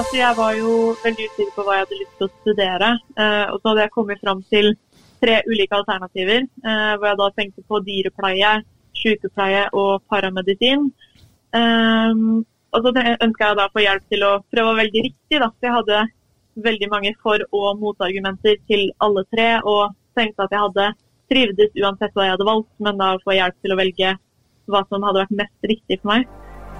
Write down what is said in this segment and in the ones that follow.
så jeg var jo veldig usikker på hva jeg hadde lyst til å studere, og så hadde jeg kommet frem til 3 ulike alternativer, hvor jeg da tenkte på dyrepleie, sykepleie og paramedisin. Og så ønsket jeg da å få hjelp til å prøve å velge riktig, da, for jeg hadde veldig mange for- og motargumenter til alle 3, og tenkte at jeg hadde trivdes uansett hva jeg hadde valgt, men da få hjelp til å velge hva som hadde vært mest riktig for meg.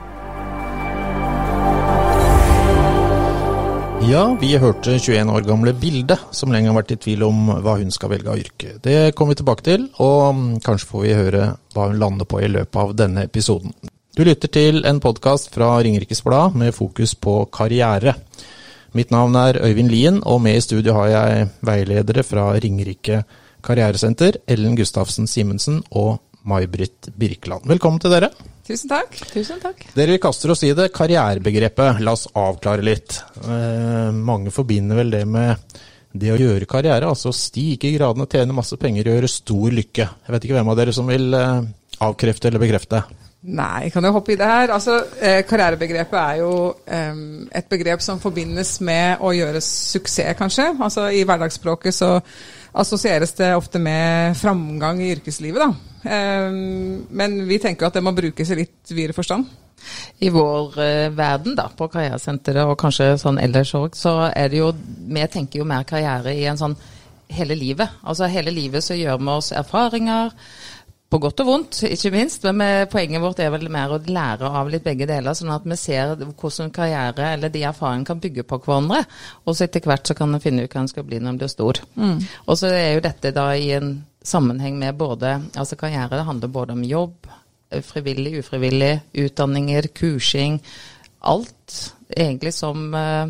Ja, vi hørte 21 år gamle Bilde, som lenge har vært i tvil om hva hun skal velge av yrke. Det kommer vi tilbake til, og kanskje får vi høre hva hun lander på i løpet av denne episoden. Du lytter til en podcast fra Ringerikes Blad med fokus på karriere. Mitt navn er Øyvind Lien, og med i studio har jeg veiledere fra Ringerike Karrieresenter, Ellen Gustavsen Simensen og May-Britt Birkeland. Velkommen til dere. Tusen takk. Tusen takk. Dere kaster oss i det karrierebegrepet. La oss avklare litt. Mange forbinder vel det med det å gjøre karriere, altså stige i gradene, tjene masse penger og gjøre stor lykke. Jeg vet ikke hvem av dere som vil avkrefte eller bekrefte. Nei, jeg kan jo hoppe i det her. Altså, karrierebegrepet er jo et begrep som forbindes med å gjøre suksess, kanskje. Altså, i hverdagsspråket så assosieres det ofte med framgang i yrkeslivet, da. Men vi tenker at det må brukes i litt videre forstand. I vår verden da, på karrieresenteret og kanskje sånn ellers også, så er det jo, vi tenker jo mer karriere i en sånn hele livet. Altså hele livet så gjør vi oss erfaringer, på godt og vondt, ikke minst, men poenget vårt er vel mer å lære av litt begge deler, sånn at vi ser hvordan karriere eller de erfaringene kan bygge på hverandre, og så etter hvert så kan vi finne ut hva den skal bli når den blir stor. Og så er jo dette da i en sammenheng med både, altså karriere, det handler både om jobb, frivillig, ufrivillig, utdanninger, kursing, alt egentlig som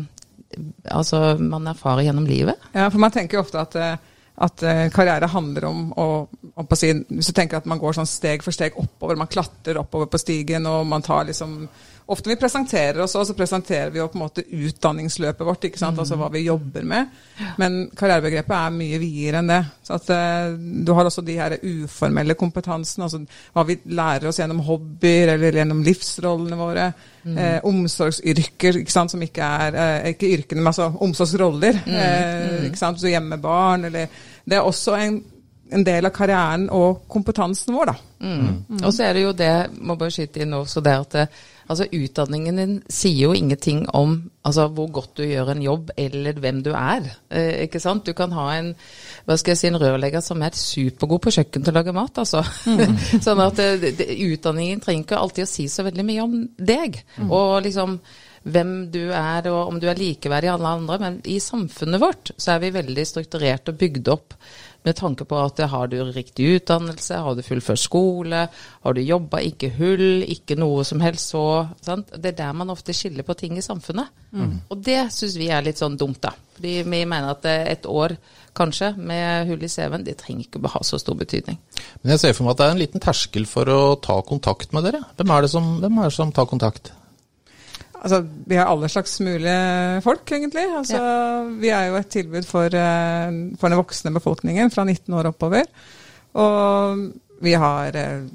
altså man erfarer gjennom livet. Ja, for man tenker jo ofte at karriere handler om å si, hvis du tenker at man går sånn steg for steg oppover, man klatrer oppover på stigen, og man tar liksom, ofte vi presenterer oss, og så presenterer vi jo på en måte utdanningsløpet vårt, ikke sant, altså hva vi jobber med, men karrierebegrepet er mye videre enn det, så at du har også de her uformelle kompetansene, altså hva vi lærer oss gjennom hobbyer, eller gjennom livsrollene våre, omsorgsyrker, ikke sant, som ikke er, ikke yrkene, men altså omsorgsroller, ikke sant, så hjemmebarn, eller det er også en del av karrieren og kompetansen vår, da. Og så er det jo det, må bare skyte inn også, det at altså utdanningen din sier jo ingenting om altså, hvor godt du gjør en jobb, eller hvem du er, ikke sant? Du kan ha en rørlegger som er supergod på kjøkken til å lage mat, altså. Sånn at utdanningen trenger ikke alltid å si så veldig mye om deg, og liksom hvem du er, og om du er likeverdig i alle andre, men i samfunnet vårt så er vi veldig strukturert og bygd opp med tanke på at har du riktig utdannelse, har du fullført skole, har du jobbet, ikke hull, ikke noe som helst så, sant? Det er der man ofte skiller på ting i samfunnet. Og det synes vi er litt sånn dumt da, fordi vi mener at et år kanskje med hull i CV-en, det trenger ikke å ha så stor betydning. Men jeg ser for meg at det er en liten terskel for å ta kontakt med dere. Hvem er det som tar kontakt? Altså, vi har alle slags mulige folk, egentlig. Altså, vi er jo et tilbud for den voksne befolkningen fra 19 år oppover. Og vi har,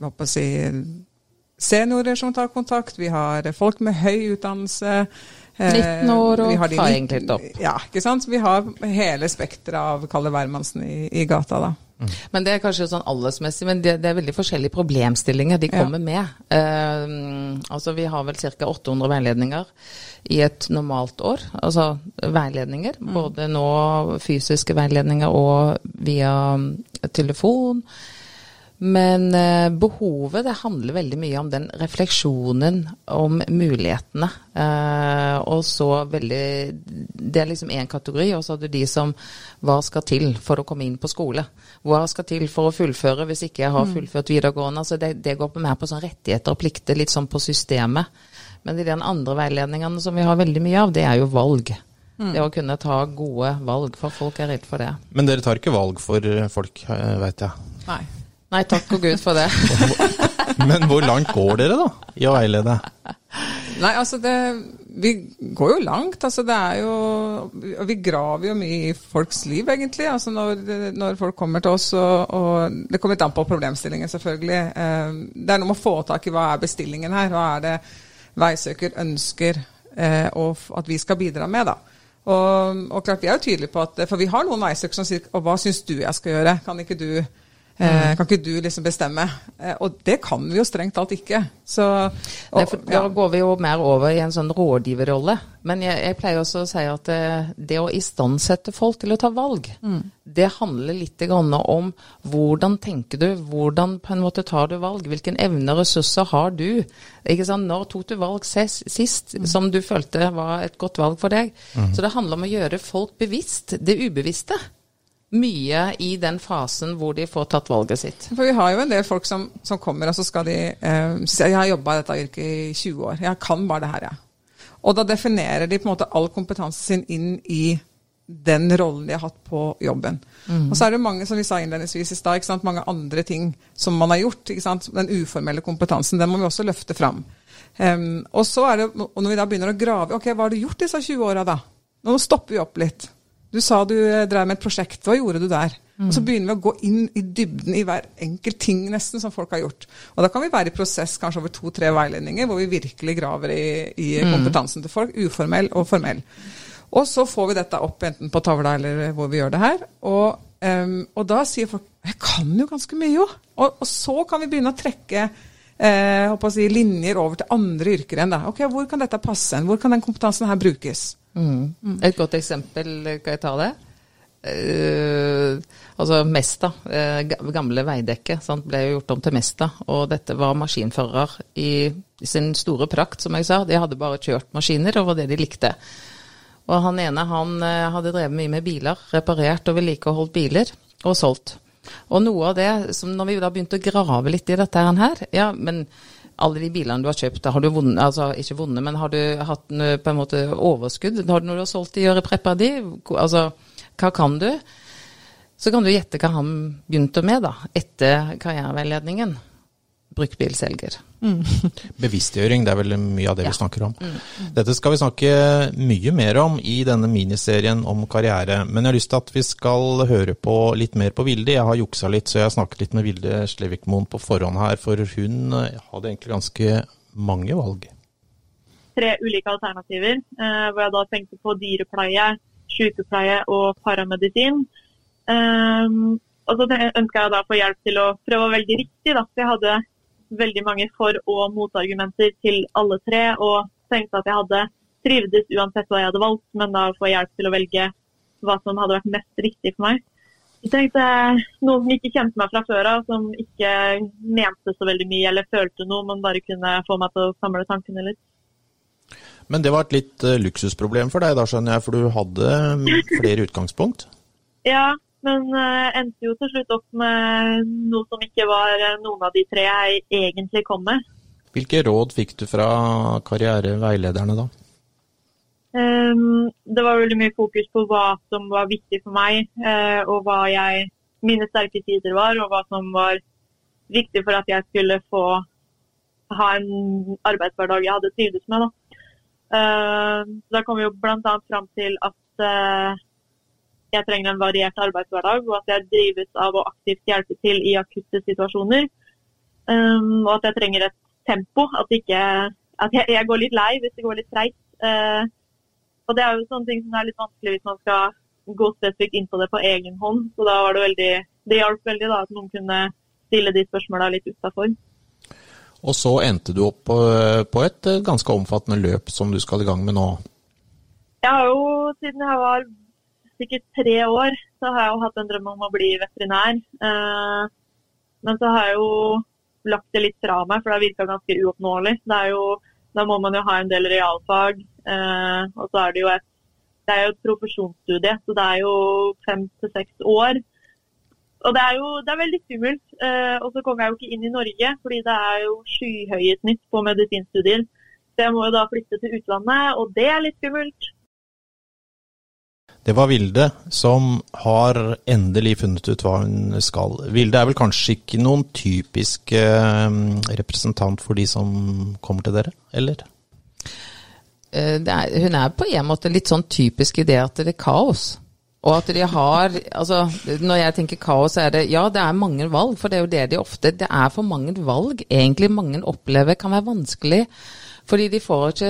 seniorer som tar kontakt. Vi har folk med høy utdannelse. 19 år og har egentlig opp. Ja, ikke sant? Vi har hele spektret av Kalle Værmannsen i gata, da. Men det er kanskje sånn aldersmessig, men det er veldig forskjellige problemstillinger de kommer med. Altså vi har vel cirka 800 veiledninger i et normalt år, altså veiledninger, både nå fysiske veiledninger og via telefon. Men behovet, det handler veldig mye om den refleksjonen om mulighetene, og så veldig, det er liksom en kategori, og så har du de som, hva skal til for å komme inn på skole? Hva skal til for å fullføre hvis ikke jeg har fullført videregående? Altså det går på mer på sånn rettigheter og plikter, litt sånn på systemet. Men de andre veiledningene som vi har veldig mye av, det er jo valg. Det å kunne ta gode valg, for folk er redd for det. Men dere tar ikke valg for folk, vet jeg. Nei, takk og Gud for det. Men hvor langt går dere da, i å veilede? Nei, altså vi går jo langt, altså det er jo, vi graver jo mye i folks liv egentlig, altså når folk kommer til oss, og det kommer litt an på problemstillingen selvfølgelig. Det er noe med å få tak i hva er bestillingen her, hva er det veisøker ønsker og at vi skal bidra med da. Og klart, vi jo tydelige på at, for vi har noen veisøkere som sier, og hva synes du jeg skal gjøre? Kan ikke du liksom bestemme? Og det kan vi jo strengt alt ikke. Så, da går vi jo mer over i en sånn rådgiverrolle. Men jeg pleier også å si at det å istandsette folk til å ta valg, det handler litt om hvordan tenker du, hvordan på en måte tar du valg, hvilken evner og ressurser har du? Ikke sant? Når tok du valg sist som du følte var et godt valg for deg? Så det handler om å gjøre folk bevisst, det ubevisste. Mye i den fasen hvor de får tatt valget sitt. For vi har jo en del folk som kommer, og så skal de si, jeg har jobbet i dette yrket i 20 år, jeg kan bare det her, Og da definerer de på en måte all kompetansen sin inn i den rollen de har hatt på jobben. Og så det mange, som vi sa innledningsvis i stad, ikke sant, mange andre ting som man har gjort, ikke sant, den uformelle kompetansen, den må vi også løfte fram. Og så det, og når vi da begynner å grave, ok, hva har du gjort disse 20 årene da? Nå stopper vi opp litt. Du sa du drev med et prosjekt. Hva gjorde du der? Og så begynner vi å gå inn i dybden i hver enkelt ting nesten som folk har gjort. Og da kan vi være i prosess kanskje over 2-3 veiledninger hvor vi virkelig graver i kompetansen til folk, uformell og formell. Og så får vi dette opp enten på tavla eller hvor vi gjør det her. Og da sier folk, jeg kan jo ganske mye jo. Og så kan vi begynne å trekke linjer over til andre yrker enn da. Ok, hvor kan dette passe? Hvor kan den kompetansen her brukes? Et godt eksempel, kan jeg ta det? Altså Mesta, gamle veidekke, sant, ble jo gjort om til Mesta, og dette var maskinfører i sin store prakt, som jeg sa. De hadde bare kjørt maskiner, og var det de likte. Og han ene, han hadde drevet mye med biler, reparert og vedlikeholdt biler, og solgt. Og noe av det, som når vi da begynte å grave litt i dette her, ja, men alle de bilene du har kjøpt, har du vunnet, altså ikke vunnet, men har du hatt på en måte overskudd? Har du når du har solgt de og repreppa de? Altså, hva kan du? Så kan du gjette hva han begynte med da, etter karriereveiledningen. Bruktbilselger. Bevisstgjøring, det vel mye av det vi snakker om. Dette skal vi snakke mye mer om i denne miniserien om karriere, men jeg har lyst til at vi skal høre på litt mer på Vilde. Jeg har juksa litt, så jeg har snakket litt med Vilde Slevikmoen på forhånd her, for hun hadde egentlig ganske mange valg. 3 ulike alternativer, hvor jeg da tenkte på dyrepleie, sykepleie og paramedisin. Og så ønsket jeg da å få hjelp til å prøve å velge riktig, da. Jeg hadde veldig mange for- og motargumenter til alle 3, og tenkte at jeg hadde trivdes uansett hva jeg hadde valgt, men da få hjelp til å velge hva som hadde vært mest riktig for meg. Jeg tenkte noen som ikke kjente meg fra før av, som ikke mente så veldig mye eller følte noe, men bare kunne få meg til å samle tankene litt. Men det var et litt luksusproblem for deg da, skjønner jeg, for du hadde flere utgangspunkt? Ja, men endte jo til slutt opp med noe som ikke var noen av de 3 jeg egentlig kom med. Hvilke råd fikk du fra karriereveilederne da? Det var veldig mye fokus på hva som var viktig for meg, og hva mine sterke sider var, og hva som var viktig for at jeg skulle få ha en arbeidshverdag jeg hadde trivdes med. Da kom vi jo blant annet fram til at jeg trenger en variert arbeidshverdag, og at jeg drives av å aktivt hjelpe til i akutte situasjoner. Og at jeg trenger et tempo, at jeg går litt lei hvis det går litt treit. Og det jo sånne ting som litt vanskelig hvis man skal gå spesifikt inn på det på egen hånd. Så da var det hjalp veldig da, at noen kunne stille de spørsmålene litt utenfor. Og så endte du opp på et ganske omfattende løp som du skal i gang med nå. Jeg har jo, siden jeg var sikkert 3 år, så har jeg jo hatt en drøm om å bli veterinær. Men så har jeg jo lagt det litt fra meg, for det virker ganske uoppnåelig. Da må man jo ha en del realfag, og så det jo et profesjonsstudie, så det jo 5 til 6 år. Og det er veldig skummelt, og så kommer jeg jo ikke inn i Norge, fordi det jo skyhøye snitt på medisinstudier. Så jeg må jo da flytte til utlandet, og det litt skummelt. Det var Vilde som har endelig funnet ut hva hun skal. Vilde vel kanskje ikke noen typisk representant for de som kommer til dere, eller? Hun på en måte litt sånn typisk i det at det kaos. Og at de har, altså når jeg tenker kaos det mange valg, for det jo det de ofte, det for mange valg, egentlig mange opplever kan være vanskelig, fordi de får ikke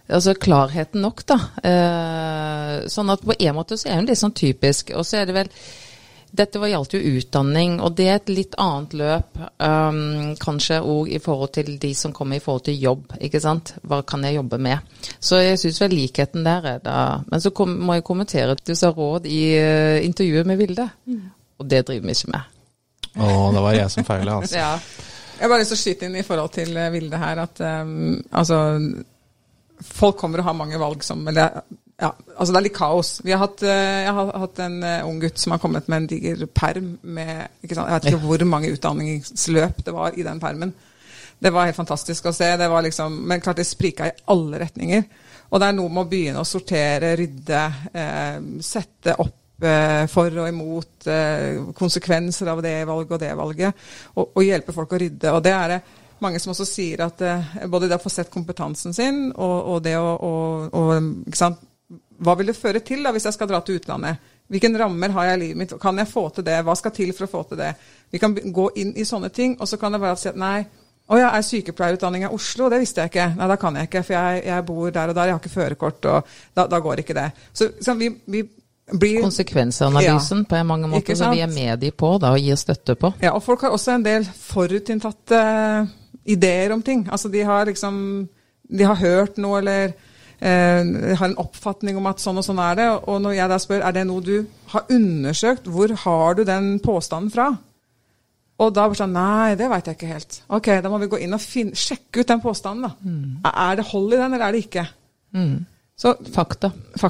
altså klarheten nok da. Sånn at på en måte så hun litt sånn typisk, og så det vel, dette gjaldt jo utdanning, og det et litt annet løp, kanskje også i forhold til de som kommer i forhold til jobb, ikke sant? Hva kan jeg jobbe med? Så jeg synes vel likheten der da. Men så må jeg kommentere, du sa råd i intervjuet med Vilde, og det driver vi ikke med. Det var jeg som feilet, altså. Ja. Jeg bare lyst til å skyte inn i forhold til Vilde her, at altså, folk kommer og har mange valg som, eller, ja, altså det litt kaos. Jeg har hatt en ung gutt som har kommet med en diger perm med, ikke sant, jeg vet ikke hvor mange utdanningsløp det var i den permen. Det var helt fantastisk å se, det var liksom, men klart det sprika i alle retninger. Og det noe med å begynne å sortere, rydde, sette opp for og imot konsekvenser av det valget og det valget, og hjelpe folk å rydde. Og det det mange som også sier at både det å få sett kompetansen sin, og det ikke sant, hva vil det føre til da hvis jeg skal dra til utlandet? Hvilke rammer har jeg i livet mitt? Kan jeg få til det? Hva skal til for å få til det? Vi kan gå inn i sånne ting, og så kan det være å si at nei, jeg sykepleierutdanning i Oslo, det visste jeg ikke. Nei, da kan jeg ikke, for jeg bor der og der, jeg har ikke førerkort, og da går ikke det. Så vi konsekvensanalysen på mange måter som vi med de på da, og gir støtte på. Ja, og folk har også en del forutinntatte ideer om ting. Altså de har liksom, de har hørt noe eller har en oppfatning om at sånn og sånn det, og når jeg da spør, det noe du har undersøkt, hvor har du den påstanden fra? Og da bare sånn, nei, det vet jeg ikke helt. Ok, da må vi gå inn og sjekke ut den påstanden da. Det hold i den, eller det ikke? Så, fakta.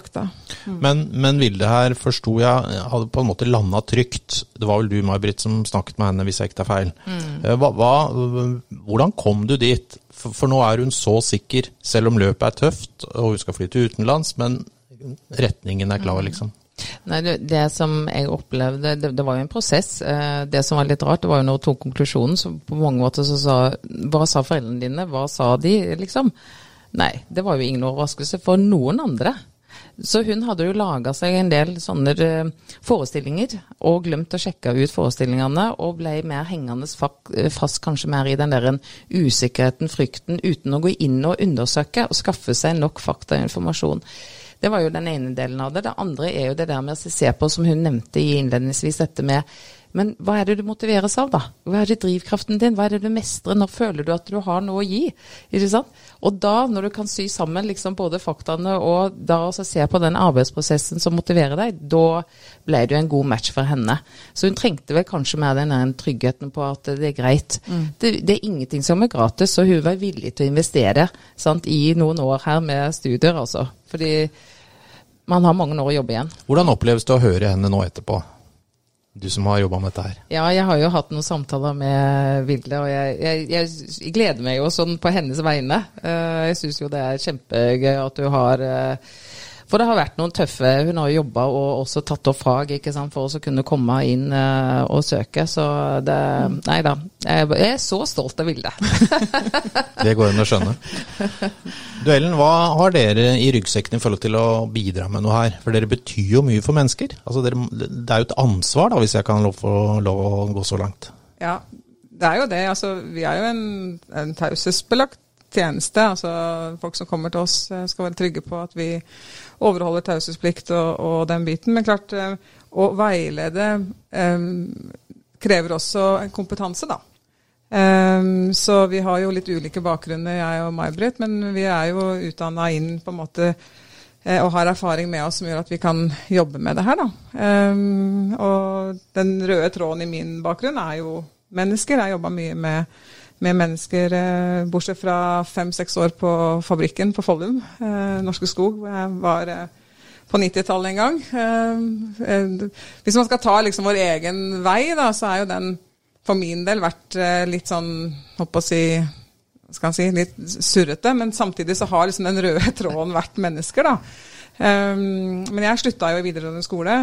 Men Vilde her, forstod jeg, hadde på en måte landet trygt. Det var vel du, May-Britt, som snakket med henne, hvis jeg ikke feil. Hvordan kom du dit? For nå hun så sikker, selv om løpet tøft, og hun skal fly til utenlands, men retningen klar, liksom. Nei, det som jeg opplevde, det var jo en prosess. Det som var litt rart, det var jo når hun tok konklusjonen, så på mange måter så hva sa foreldrene dine? Hva sa de, liksom? Nei, det var jo ingen overraskelse for noen andre. Så hun hadde jo laget seg en del sånne forestillinger, og glemt å sjekke ut forestillingene, og ble mer hengende fast kanskje mer i den der usikkerheten, frykten, uten å gå inn og undersøke, og skaffe seg nok fakta og informasjon. Det var jo den ene delen av det. Det andre jo det der med å se på, som hun nevnte i innledningsvis, dette med men hva det du motiveres av da? Hva det drivkraften din? Hva det du mestrer? Når føler du at du har noe å gi? Ikke sant? Og da, når du kan sy sammen liksom både faktaene og da også se på den arbeidsprosessen som motiverer deg, da ble det jo en god match for henne. Så hun trengte vel kanskje mer den tryggheten på at det greit. Det ingenting som gratis, så hun var villig til å investere sant, i noen år her med studier, altså. Fordi man har mange år å jobbe igjen. Hvordan oppleves det å høre henne nå etterpå? Du som har jobbet med dette her. Ja, jeg har jo hatt noen samtaler med Vilde, og jeg gleder meg jo sånn på hennes vegne. Jeg synes jo det kjempegøy at du har... For det har vært noen tøffe, hun har jo jobbet og også tatt opp fag, ikke sant, for å kunne komme inn og søke, så det, nei da, jeg så stolt av Vilde. Det går an å skjønne. Du Ellen, hva har dere i ryggsekken i forhold til å bidra med noe her? For dere betyr jo mye for mennesker. Altså det jo et ansvar da, hvis jeg kan få lov å gå så langt. Ja, det jo det. Altså, vi jo en taushetsbelagt tjeneste, altså folk som kommer til oss skal være trygge på at vi overholder taushetsplikt og den biten, men klart å veilede krever også kompetanse da. Så vi har jo litt ulike bakgrunner, jeg og May-Britt, men vi jo utdannet inn på en måte og har erfaring med oss som gjør at vi kan jobbe med det her da. Og den røde tråden i min bakgrunn jo mennesker. Jeg jobbet mye med mennesker, bortsett fra 5-6 år på fabrikken på Follum, Norske Skog, hvor jeg var på 90-tallet en gang. Hvis man skal ta liksom vår egen vei, da, så jo den for min del vært litt sånn, håper å si, litt surrete, men samtidig så har liksom den røde tråden vært mennesker da. Men jeg sluttet jo i videregående skole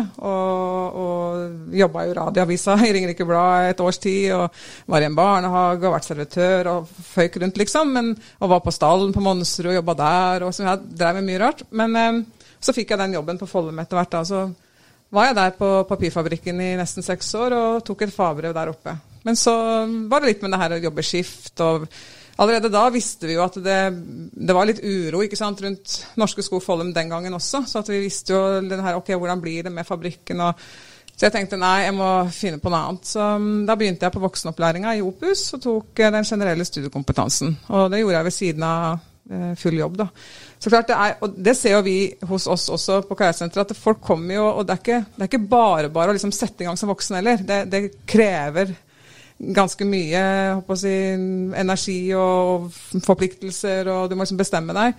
og jobbet jo i radioavisa i Ringerike Blad et års tid og var i en barnehage og vært servitør og føyk rundt liksom, og var på stallen på Månsrud og jobbet der og så jeg drev med mye rart, men så fikk jeg den jobben på Follum etter hvert da, så var jeg der på papirfabrikken i nesten 6 år og tok et fagbrev der oppe, men så var det litt med det her å jobbe skift og allerede da visste vi jo at det var litt uro, ikke sant, rundt Norske Skog Follum den gangen også, så at vi visste jo den her, ok, hvordan blir det med fabrikken, så jeg tenkte, nei, jeg må finne på noe annet. Så da begynte jeg på voksenopplæringen i Opus, og tok den generelle studiekompetansen, og det gjorde jeg ved siden av full jobb da. Så klart og det ser jo vi hos oss også på karrieresenteret, at folk kommer jo, og det er ikke bare å liksom sette i gang som voksen heller. Det krever ganske mye, håper å si, energi og forpliktelser, og du må liksom bestemme deg.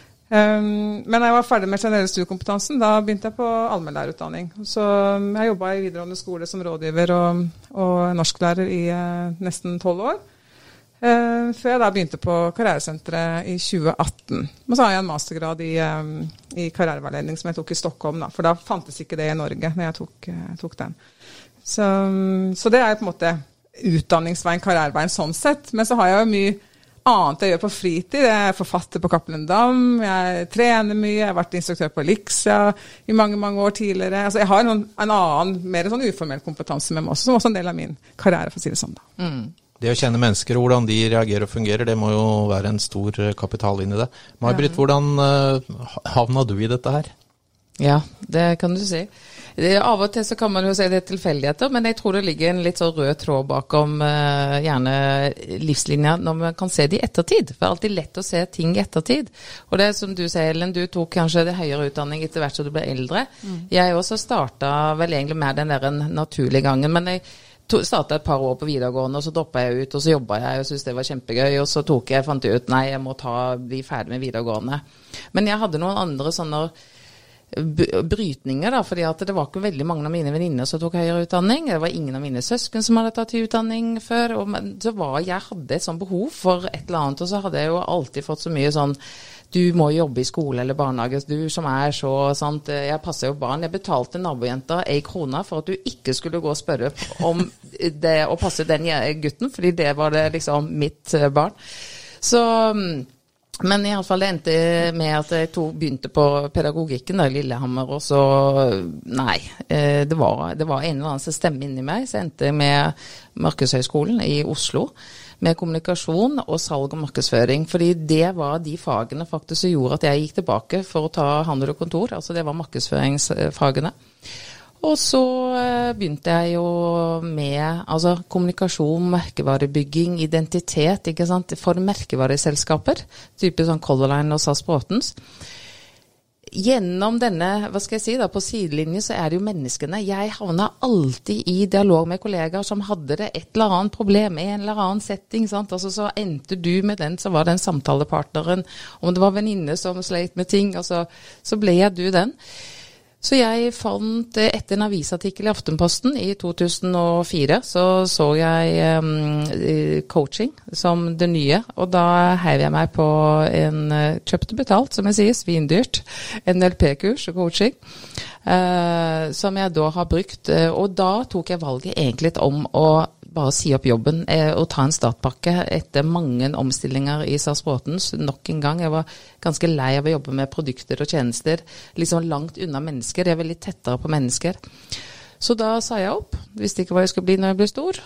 Men da jeg var ferdig med generell studiekompetansen, da begynte jeg på allmennlærerutdanning. Så jeg jobbet i videregående skole som rådgiver og norsklærer i nesten 12 år. Før jeg da begynte på karrieresenteret i 2018. Men så har jeg en mastergrad i karriereveiledning som jeg tok i Stockholm, da, for da fantes ikke det i Norge når jeg tok den. Så det er på en måte utdanningsveien, karriereveien sånn sett. Men så har jeg jo mye annet jeg gjør på fritid. Jeg er forfatter på Cappelen Dam, jeg trener mye, jeg har vært instruktør på Elixia i mange, mange år tidligere. Altså jeg har en annen, mer sånn uformell kompetanse med meg også, som også en del av min karriere, for å si det sånn da. Det å kjenne mennesker og hvordan de reagerer og fungerer, det må jo være en stor kapital inn i det. May-Britt, hvordan havna du i dette her? Ja, det kan du si. Av og til så kan man jo si det er tilfeldigheter, men jeg tror det ligger en litt så rød tråd bakom gjerne livslinja når man kan se det i ettertid. For det er alltid lett å se ting i ettertid. Og det er som du sier, Ellen, du tok kanskje det høyere utdanning etter hvert som du ble eldre. Jeg også startet vel egentlig med den der naturlige gangen, men jeg startet et par år på videregående, og så droppet jeg ut, og så jobbet jeg og syntes det var kjempegøy, og så fant jeg ut, nei, jeg må bli ferdig med videregående. Men jeg hadde noen andre sånne brytninger da, fordi at det var ikke veldig mange av mine venninner som tok høyere utdanning. Det var ingen av mine søsken som hadde tatt utdanning før, jeg hadde et sånn behov for et eller annet, og så hadde jeg jo alltid fått så mye sånn, du må jobbe i skole eller barnehage, du som er så, sant, jeg passer jo barn, jeg betalte nabojenta 1 krone for at du ikke skulle gå og spørre om det å passe den gutten, fordi det var det liksom mitt barn. Så men i alle fall det endte med at jeg begynte på pedagogikken i Lillehammer, og så, nei, det var en eller annen stemme inni meg, så endte jeg med Markedshøgskolen i Oslo, med kommunikasjon og salg og markedsføring, fordi det var de fagene faktisk som gjorde at jeg gikk tilbake for å ta handel og kontor, altså det var markedsføringsfagene. Og så begynte jeg jo med kommunikasjon, merkevarebygging, identitet, ikke sant, for merkevareselskaper, typisk sånn Color Line og SAS Bråtens. Gjennom denne, hva skal jeg si da, på sidelinjen så er det jo menneskene. Jeg havnet alltid i dialog med kollegaer som hadde det et eller annet problem, en eller annen setting, sant? Altså så endte du med den, så var den samtalepartneren, om det var venninne som sleit med ting, altså, så ble jeg du den. Så jeg fant, etter en avisartikkel i Aftenposten i 2004, så jeg coaching som det nye, og da heiv jeg meg på en kjøpt og betalt, som jeg sier, svindyrt, NLP-kurs og coaching, som jeg da har brukt, og da tok jeg valget egentlig om å bare si opp jobben og ta en startpakke etter mange omstillinger i SAS Bråtens. Nok en gang, jeg var ganske lei av å jobbe med produkter og tjenester, liksom langt unna mennesker. Jeg er veldig tettere på mennesker. Så da sa jeg opp, visste ikke hva jeg skulle bli når jeg ble stor.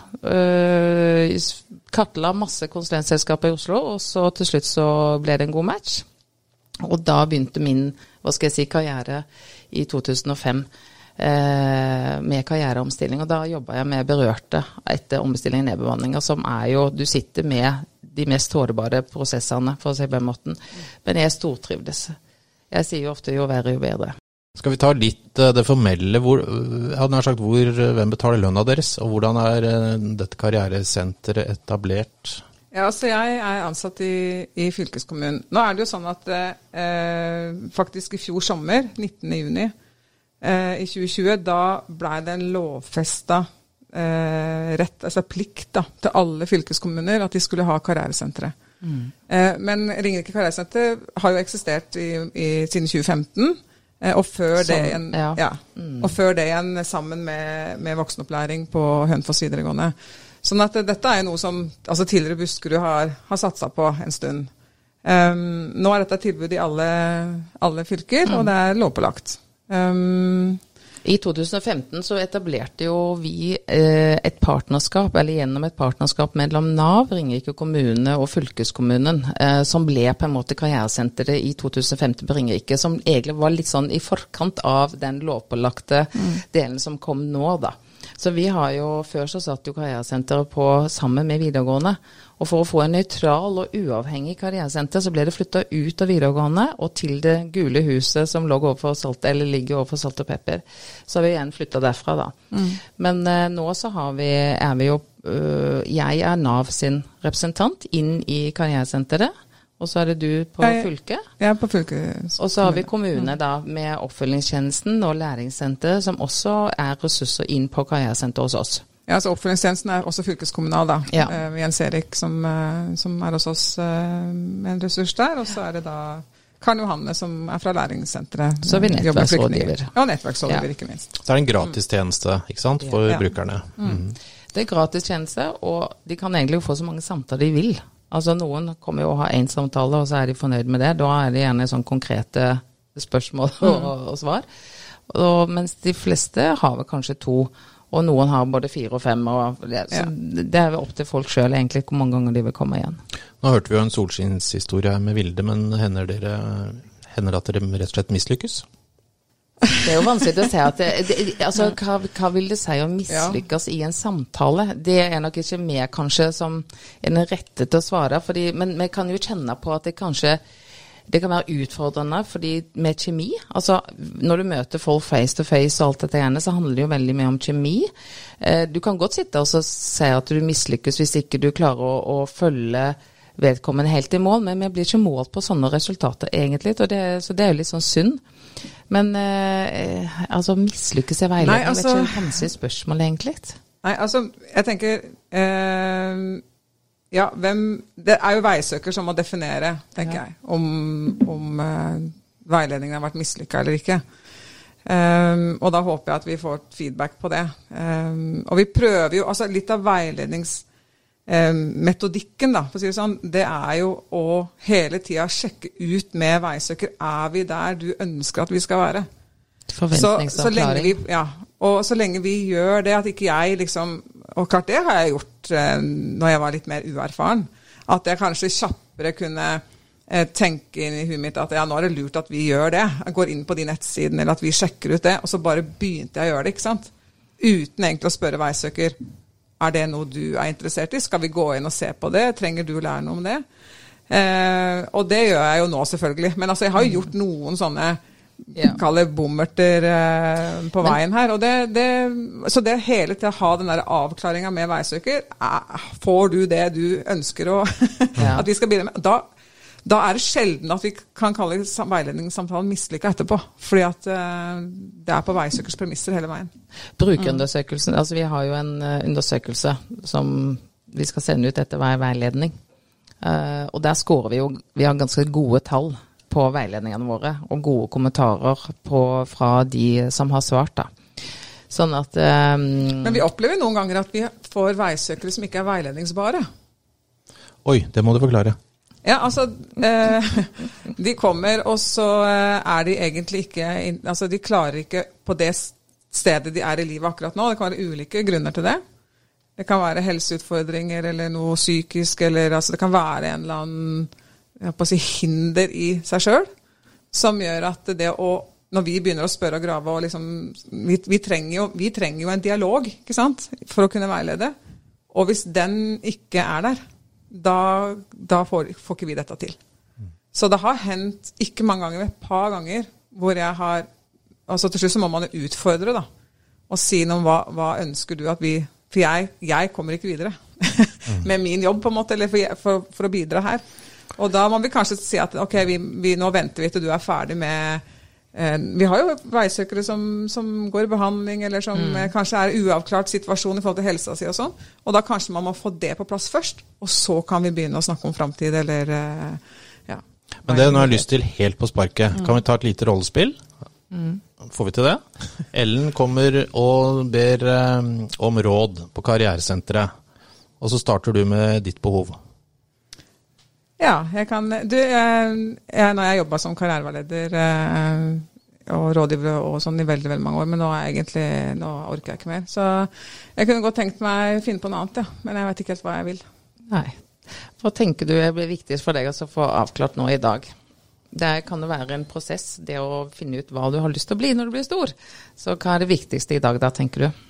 Kartla masse konsulentselskaper i Oslo, og så til slutt så ble det en god match. Og da begynte min, karriere i 2005. Med karriereomstilling, og da jobbet jeg med berørte etter omstilling og nedbemanninger, som er jo, du sitter med de mest sårbare prosessene, for å si på den måten. Men jeg stortrivdes. Jeg sier jo ofte jo verre, jo bedre. Skal vi ta litt det formelle, hvem betaler lønna deres, og hvordan er dette karrieresenteret etablert? Ja, altså jeg er ansatt i fylkeskommunen. Nå er det jo sånn at faktisk i fjor sommer, 19. juni, i 2020, da ble det en lovfestet rett, altså plikt da, til alle fylkeskommuner at de skulle ha karrieresentre. Men Ringerike karrieresenter har jo eksistert siden 2015, og før det igjen, og før det igjen sammen med voksenopplæring på Hønefoss videregående. Sånn at dette er noe som tidligere Buskerud har satset på en stund. Nå er dette tilbud i alle fylker, og det er lovpålagt. I 2015 så etablerte jo vi et partnerskap, eller gjennom et partnerskap mellom NAV, Ringerike kommune og fylkeskommunen, som ble på en måte karrieresenteret i 2015 på Ringerike, som egentlig var litt sånn i forkant av den lovpålagte delen som kom nå da. Så vi har jo, før så satt jo karrieresenteret på sammen med videregående, og for å få en nøytral og uavhengig karrieresenter så ble det flyttet ut av videregående og til det gule huset som ligger overfor Salt og Pepper. Så har vi igjen flyttet derfra da. Men nå så er vi jo, jeg er NAV sin representant inn i karrieresenteret, og så er det du på fylket. Jeg er på fylket. Og så har vi kommune da med oppfølgingstjenesten og læringssenter som også er ressurser inn på karrieresenter hos oss. Ja, så oppfølgingstjenesten er også fylkeskommunal da. Ja. Jens Erik som er hos oss med en ressurs der, og så er det da Karen Johanne som er fra læringssenteret. Så er vi nettverksrådgiver. Ja, nettverksrådgiver ikke minst. Så er det en gratis tjeneste, ikke sant, for brukerne. Det er gratis tjeneste, og de kan egentlig få så mange samtaler de vil. Altså noen kommer jo å ha en samtale, og så er de fornøyd med det. Da er det gjerne sånn konkrete spørsmål og svar. Mens de fleste har vel kanskje 2, og noen har både 4 og 5. Så det er jo opp til folk selv egentlig hvor mange ganger de vil komme igjen. Nå hørte vi jo en solskinnshistorie med Vilde, men hender det at dere rett og slett mislykkes? Det er jo vanskelig å si at altså, hva vil det si å mislykkes i en samtale? Det er nok ikke mer kanskje som en rette til å svare, men vi kan jo kjenne på at det kan være utfordrende fordi med kjemi, altså når du møter folk face to face og alt dette gjerne, så handler det jo veldig mye om kjemi. Du kan godt sitte og si at du mislykkes hvis ikke du klarer å følge vedkommende helt i mål, men vi blir ikke målt på sånne resultater egentlig, så det er jo litt sånn synd. Men altså mislykkes i veiledning, vet ikke en vanskelig spørsmål egentlig. Nei, altså jeg tenker det er jo veisøker som må definere, tenker jeg, om veiledningen har vært mislykket eller ikke. Og da håper jeg at vi får feedback på det. Og vi prøver jo, altså litt av metodikken da, for å si det sånn, det er jo å hele tiden sjekke ut med veisøker, er vi der du ønsker at vi skal være? Forventningsavklaring. Så lenge vi gjør det, at ikke jeg liksom, og klart det har jeg gjort når jeg var litt mer uerfaren, at jeg kanskje kjappere kunne tenke inn i huet mitt at nå er det lurt at vi gjør det, jeg går inn på de nettsiden, eller at vi sjekker ut det, og så bare begynte jeg å gjøre det, ikke sant? Uten egentlig å spørre veisøker, er det noe du er interessert i? Skal vi gå inn og se på det? Trenger du lære noe om det? Og det gjør jeg jo nå selvfølgelig. Men altså, jeg har jo gjort noen sånne, kaller bommerter på veien her. Og så det hele til å ha den der avklaringen med veisøker, får du det du ønsker at vi skal bidra med? Da er det sjelden at vi kan kalle veiledningssamtalen mislykket etterpå, fordi at det er på veisøkers premisser hele veien. Brukerundersøkelsen, altså vi har jo en undersøkelse som vi skal sende ut etter hver veiledning, og der skårer vi jo, vi har ganske gode tall på veiledningene våre, og gode kommentarer fra de som har svart da. Sånn at Men vi opplever noen ganger at vi får veisøkere som ikke er veiledningsbare. Oi, det må du forklare. Ja, altså, de kommer, og så er de egentlig ikke, altså de klarer ikke på det stedet de er i livet akkurat nå. Det kan være ulike grunner til det. Det kan være helseutfordringer eller noe psykisk, eller altså det kan være en eller annen hinder i seg selv, som gjør at det når vi begynner å spørre og grave, og liksom, vi trenger jo en dialog, ikke sant, for å kunne veilede. Og hvis den ikke er der, da får ikke vi dette til. Så det har hendt ikke mange ganger, et par ganger, hvor jeg har, altså til slutt så må man utfordre da, og si noe om hva ønsker du at vi, for jeg kommer ikke videre med min jobb på en måte, eller for å bidra her. Og da må vi kanskje si at ok, nå venter vi til du er ferdig med vi har jo veisøkere som går i behandling, eller som kanskje er uavklart situasjon i forhold til helsa si og sånn, og da kanskje man må få det på plass først, og så kan vi begynne å snakke om fremtid, eller Men det nå har jeg lyst til helt på sparket. Kan vi ta et lite rollespill? Får vi til det? Ellen kommer og ber om råd på karrieresenteret, og så starter du med ditt behov. Ja, jeg kan, når jeg jobbet som karriereveileder og rådgivere og sånn i veldig, veldig mange år, men nå orker jeg ikke mer. Så jeg kunne godt tenkt meg å finne på noe annet, ja. Men jeg vet ikke helt hva jeg vil. Nei. Hva tenker du blir viktigst for deg å få avklart nå i dag? Det kan jo være en prosess, det å finne ut hva du har lyst til å bli når du blir stor. Så hva det viktigste i dag da, tenker du?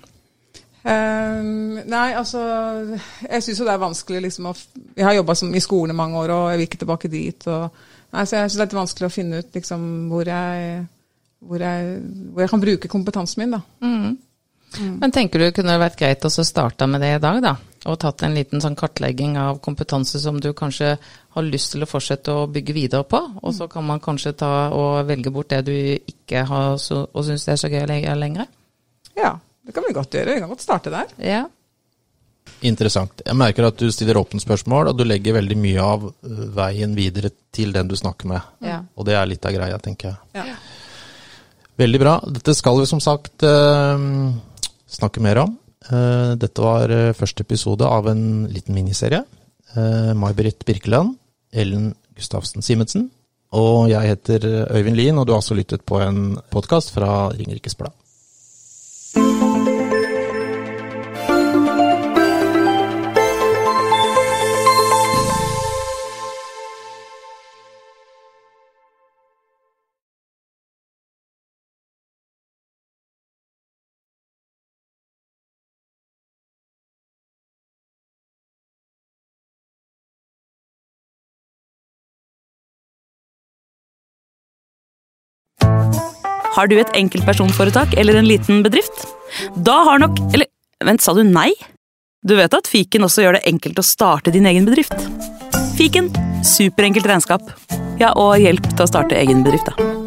Nei, altså jeg synes jo det vanskelig liksom, jeg har jobbet i skolen i mange år og jeg vil ikke tilbake dit så jeg synes det litt vanskelig å finne ut liksom, hvor jeg kan bruke kompetansen min da. Men tenker du kunne det vært greit å starte med det i dag da og tatt en liten sånn kartlegging av kompetanse som du kanskje har lyst til å fortsette å bygge videre på og så kan man kanskje ta og velge bort det du ikke har og synes det så gøy lenger? Ja. Det kan vi godt gjøre, vi kan godt starte der. Ja. Interessant. Jeg merker at du stiller åpne spørsmål, og du legger veldig mye av veien videre til den du snakker med. Ja. Og det litt av greia, tenker jeg. Ja. Veldig bra. Dette skal vi som sagt snakke mer om. Dette var første episode av en liten miniserie. May-Britt Birkeland, Ellen Gustavsen Simensen, og jeg heter Øyvind Lien, og du har også lyttet på en podcast fra Ringerikes Blad. Har du et enkeltpersonforetak eller en liten bedrift? Da har nok... Eller, vent, sa du nei? Du vet at Fiken også gjør det enkelt å starte din egen bedrift. Fiken, superenkelt regnskap. Ja, og hjelp til å starte egen bedrift da.